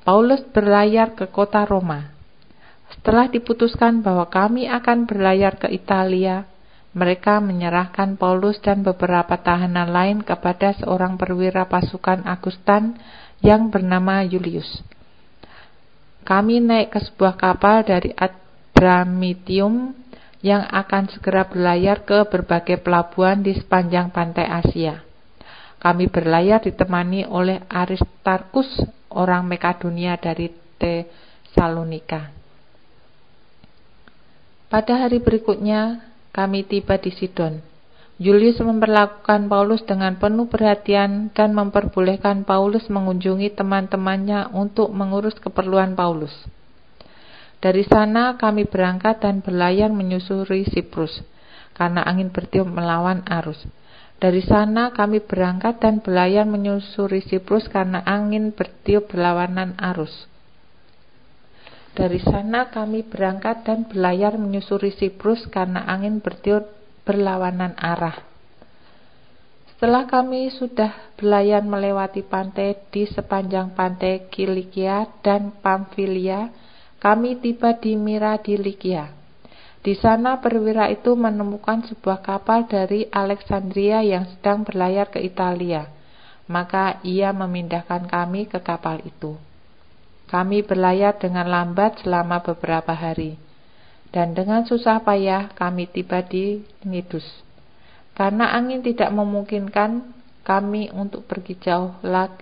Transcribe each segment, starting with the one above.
Paulus berlayar ke kota Roma. Setelah diputuskan bahwa kami akan berlayar ke Italia, mereka menyerahkan Paulus dan beberapa tahanan lain kepada seorang perwira pasukan Agustan yang bernama Julius. Kami naik ke sebuah kapal dari Adramyttium yang akan segera berlayar ke berbagai pelabuhan di sepanjang pantai Asia. Kami berlayar ditemani oleh Aristarkus, orang Makedonia dari Tesalonika. Pada hari berikutnya, kami tiba di Sidon. Julius memperlakukan Paulus dengan penuh perhatian dan memperbolehkan Paulus mengunjungi teman-temannya untuk mengurus keperluan Paulus. Dari sana kami berangkat dan berlayar menyusuri Siprus, karena angin bertiup melawan arus. Dari sana kami berangkat dan berlayar menyusuri Siprus karena angin bertiup berlawanan arus. Dari sana kami berangkat dan berlayar menyusuri Siprus karena angin bertiup berlawanan arah. Setelah kami sudah berlayar melewati pantai di sepanjang pantai Kilikia dan Pamfilia, kami tiba di Mira di Likia. Di sana perwira itu menemukan sebuah kapal dari Alexandria yang sedang berlayar ke Italia. Maka ia memindahkan kami ke kapal itu. Kami berlayar dengan lambat selama beberapa hari. Dan dengan susah payah kami tiba di Knidus. Karena angin tidak memungkinkan kami untuk pergi jauh lagi.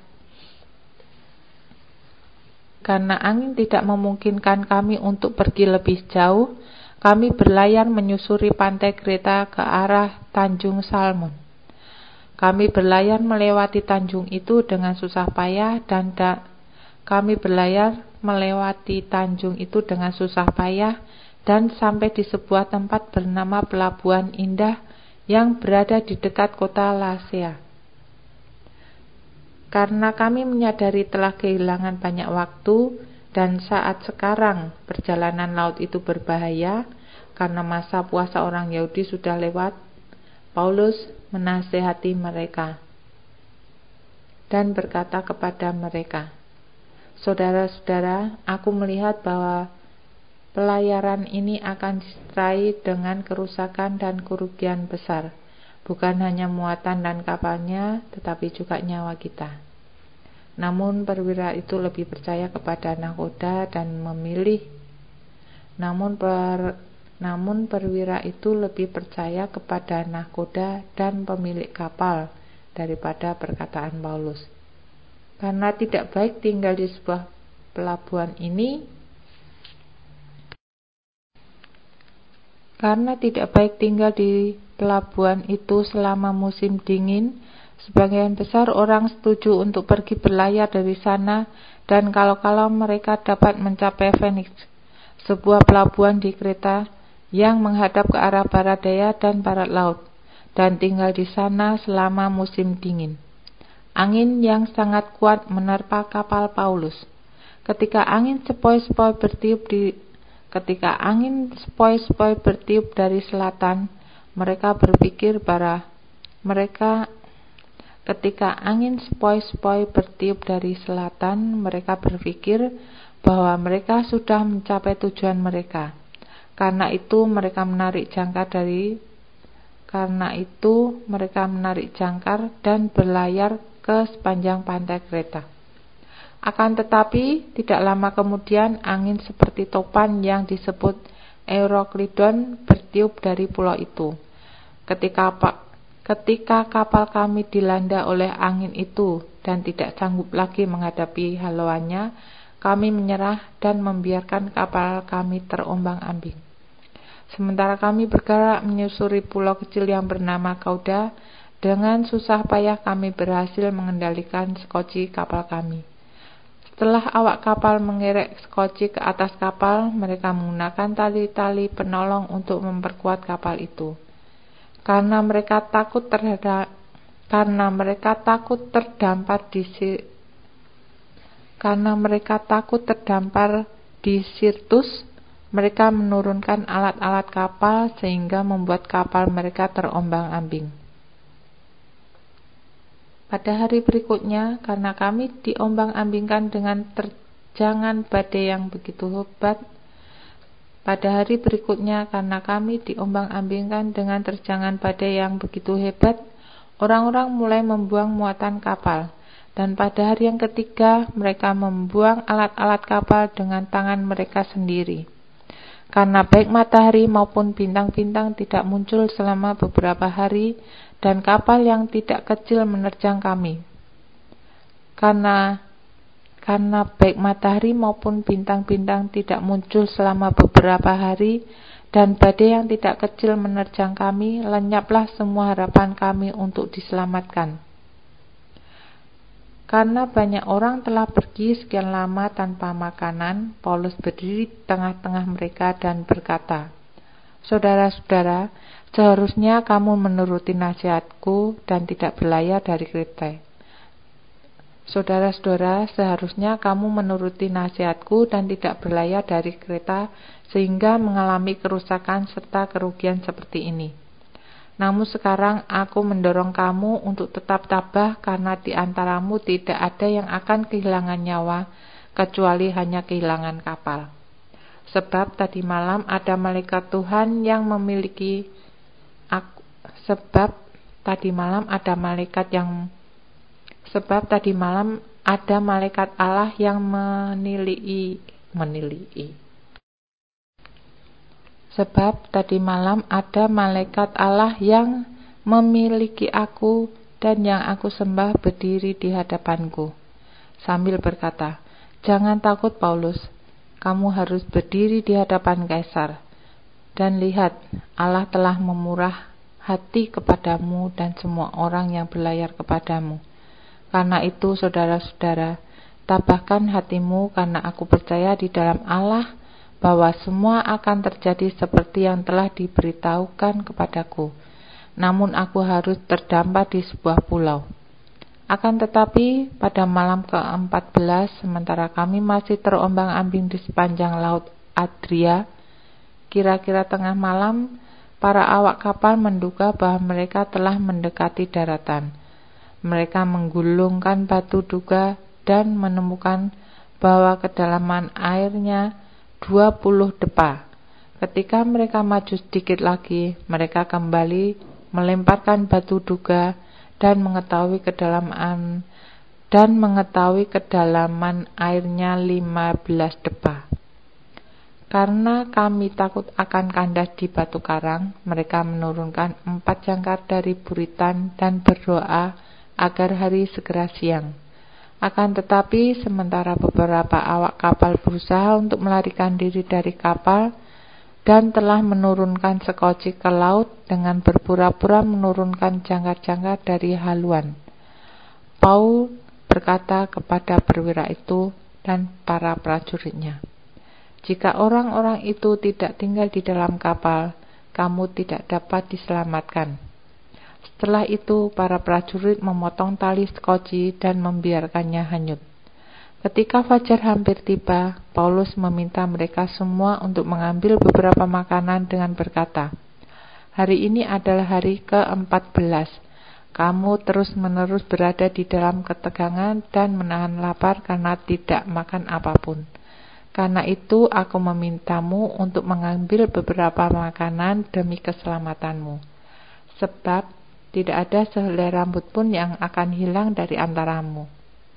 Karena angin tidak memungkinkan kami untuk pergi lebih jauh, kami berlayar menyusuri pantai Kreta ke arah Tanjung Salmon. Kami berlayar melewati tanjung itu dengan susah payah dan sampai di sebuah tempat bernama Pelabuhan Indah yang berada di dekat kota Lasea. Karena kami menyadari telah kehilangan banyak waktu dan saat sekarang perjalanan laut itu berbahaya karena masa puasa orang Yahudi sudah lewat, Paulus menasehati mereka dan berkata kepada mereka, "Saudara-saudara, aku melihat bahwa pelayaran ini akan disertai dengan kerusakan dan kerugian besar, bukan hanya muatan dan kapalnya, tetapi juga nyawa kita." Namun perwira itu lebih percaya kepada nahkoda dan memilih pemilik kapal daripada perkataan Paulus. Karena tidak baik tinggal di sebuah pelabuhan itu selama musim dingin, sebagian besar orang setuju untuk pergi berlayar dari sana dan kalau-kalau mereka dapat mencapai Phoenix, sebuah pelabuhan di Kreta yang menghadap ke arah barat daya dan barat laut, dan tinggal di sana selama musim dingin. Angin yang sangat kuat menerpa kapal Paulus. Ketika angin sepoi-sepoi bertiup dari selatan, mereka berpikir bahwa mereka sudah mencapai tujuan mereka. Karena itu mereka menarik jangkar dan berlayar ke sepanjang pantai Kreta. Akan tetapi tidak lama kemudian angin seperti topan yang disebut Euroklydon bertiup dari pulau itu. Ketika kapal kami dilanda oleh angin itu dan tidak sanggup lagi menghadapi haluannya, kami menyerah dan membiarkan kapal kami terombang-ambing. Sementara kami bergerak menyusuri pulau kecil yang bernama Cauda, dengan susah payah kami berhasil mengendalikan skoci kapal kami. Setelah awak kapal mengerek skoci ke atas kapal, mereka menggunakan tali-tali penolong untuk memperkuat kapal itu. Karena mereka takut terdampar di Sirtus, mereka menurunkan alat-alat kapal sehingga membuat kapal mereka terombang-ambing. Pada hari berikutnya, karena kami diombang-ambingkan dengan terjangan badai yang begitu hebat. Pada hari berikutnya, karena kami diombang-ambingkan dengan terjangan badai yang begitu hebat, orang-orang mulai membuang muatan kapal. Dan pada hari yang ketiga, mereka membuang alat-alat kapal dengan tangan mereka sendiri. Karena baik matahari maupun bintang-bintang tidak muncul selama beberapa hari, dan kapal yang tidak kecil menerjang kami. Karena baik matahari maupun bintang-bintang tidak muncul selama beberapa hari, dan badai yang tidak kecil menerjang kami, lenyaplah semua harapan kami untuk diselamatkan. Karena banyak orang telah pergi sekian lama tanpa makanan, Paulus berdiri di tengah-tengah mereka dan berkata, "Saudara-saudara, seharusnya kamu menuruti nasihatku dan tidak berlayar dari Kreta." Saudara-saudara, seharusnya kamu menuruti nasihatku dan tidak berlayar dari Kreta sehingga mengalami kerusakan serta kerugian seperti ini. Namun sekarang aku mendorong kamu untuk tetap tabah karena di antaramu tidak ada yang akan kehilangan nyawa kecuali hanya kehilangan kapal. Sebab tadi malam ada malaikat Tuhan yang memiliki Sebab tadi malam ada malaikat Allah yang memiliki aku dan yang aku sembah berdiri di hadapanku, sambil berkata, "Jangan takut Paulus, kamu harus berdiri di hadapan Kaisar. Dan lihat, Allah telah memurah hati kepadamu dan semua orang yang berlayar kepadamu. Karena itu, saudara-saudara, tabahkan hatimu karena aku percaya di dalam Allah bahwa semua akan terjadi seperti yang telah diberitahukan kepadaku. Namun aku harus terdampar di sebuah pulau. Akan tetapi, pada malam ke-14, sementara kami masih terombang-ambing di sepanjang laut Adria, kira-kira tengah malam, para awak kapal menduga bahwa mereka telah mendekati daratan. Mereka menggulungkan batu duga dan menemukan bahwa kedalaman airnya 20 depa. Ketika mereka maju sedikit lagi, mereka kembali melemparkan batu duga dan mengetahui kedalaman airnya 15 depa. Karena kami takut akan kandas di batu karang, mereka menurunkan 4 jangkar dari buritan dan berdoa agar hari segera siang. Akan tetapi, sementara beberapa awak kapal berusaha untuk melarikan diri dari kapal dan telah menurunkan sekoci ke laut dengan berpura-pura menurunkan jangkar-jangkar dari haluan, Paul berkata kepada perwira itu dan para prajuritnya, "Jika orang-orang itu tidak tinggal di dalam kapal, kamu tidak dapat diselamatkan." Setelah itu, para prajurit memotong tali sekoci dan membiarkannya hanyut. Ketika fajar hampir tiba, Paulus meminta mereka semua untuk mengambil beberapa makanan dengan berkata, "Hari ini adalah hari ke-14. Kamu terus-menerus berada di dalam ketegangan dan menahan lapar karena tidak makan apapun. Karena itu aku memintamu untuk mengambil beberapa makanan demi keselamatanmu. Sebab tidak ada sehelai rambut pun yang akan hilang dari antaramu."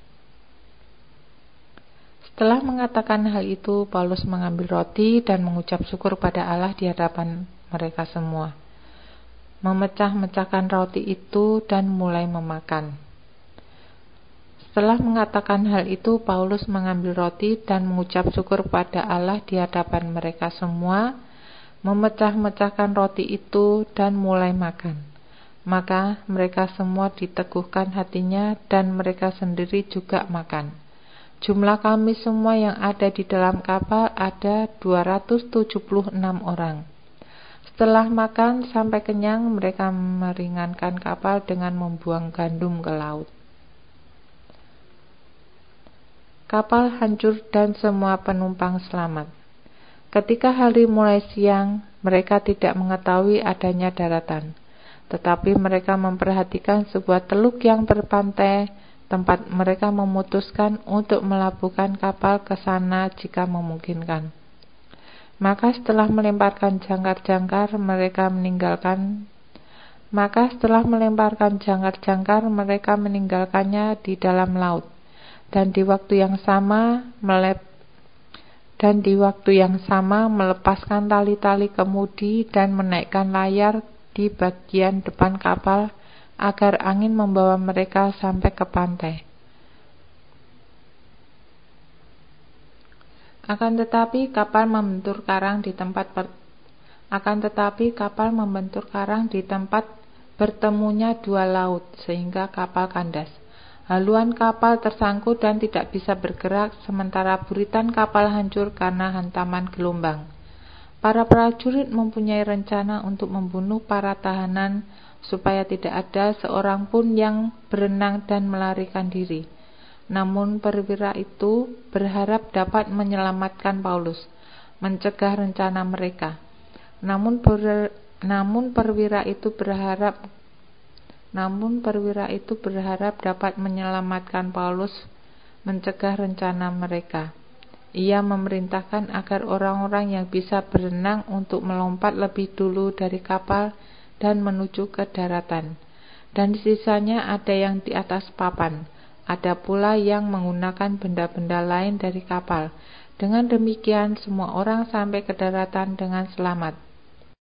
Setelah mengatakan hal itu, Paulus mengambil roti dan mengucap syukur pada Allah di hadapan mereka semua. Memecah-mecahkan roti itu dan mulai memakan. Setelah mengatakan hal itu, Paulus mengambil roti dan mengucap syukur pada Allah di hadapan mereka semua, memecah-mecahkan roti itu dan mulai makan. Maka mereka semua diteguhkan hatinya dan mereka sendiri juga makan. Jumlah kami semua yang ada di dalam kapal ada 276 orang. Setelah makan sampai kenyang, mereka meringankan kapal dengan membuang gandum ke laut. Kapal hancur dan semua penumpang selamat. Ketika hari mulai siang, mereka tidak mengetahui adanya daratan. Tetapi mereka memperhatikan sebuah teluk yang berpantai tempat mereka memutuskan untuk melabuhkan kapal ke sana jika memungkinkan. Maka setelah melemparkan jangkar-jangkar, mereka meninggalkannya di dalam laut, dan di waktu yang sama melepaskan tali-tali kemudi dan menaikkan layar di bagian depan kapal agar angin membawa mereka sampai ke pantai. Akan tetapi kapal membentur karang di tempat bertemunya dua laut, sehingga kapal kandas. Haluan kapal tersangkut dan tidak bisa bergerak, sementara buritan kapal hancur karena hantaman gelombang. Para prajurit mempunyai rencana untuk membunuh para tahanan supaya tidak ada seorang pun yang berenang dan melarikan diri. Namun perwira itu berharap dapat menyelamatkan Paulus, mencegah rencana mereka. Namun perwira itu berharap dapat menyelamatkan Paulus, mencegah rencana mereka. Ia memerintahkan agar orang-orang yang bisa berenang untuk melompat lebih dulu dari kapal dan menuju ke daratan, dan sisanya ada yang di atas papan. Ada pula yang menggunakan benda-benda lain dari kapal. Dengan demikian semua orang sampai ke daratan dengan selamat.